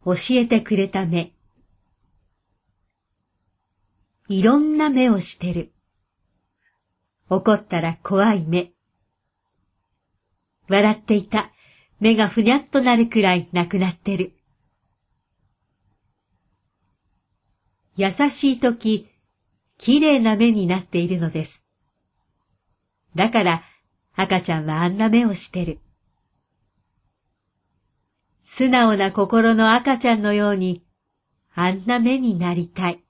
教えてくれた目。いろんな目をしてる。怒ったら怖い目。笑っていた目がふにゃっとなるくらいなくなってる。優しいとき、きれいな目になっているのです。だから赤ちゃんはあんな目をしてる。素直な心の赤ちゃんのように、あんな目になりたい。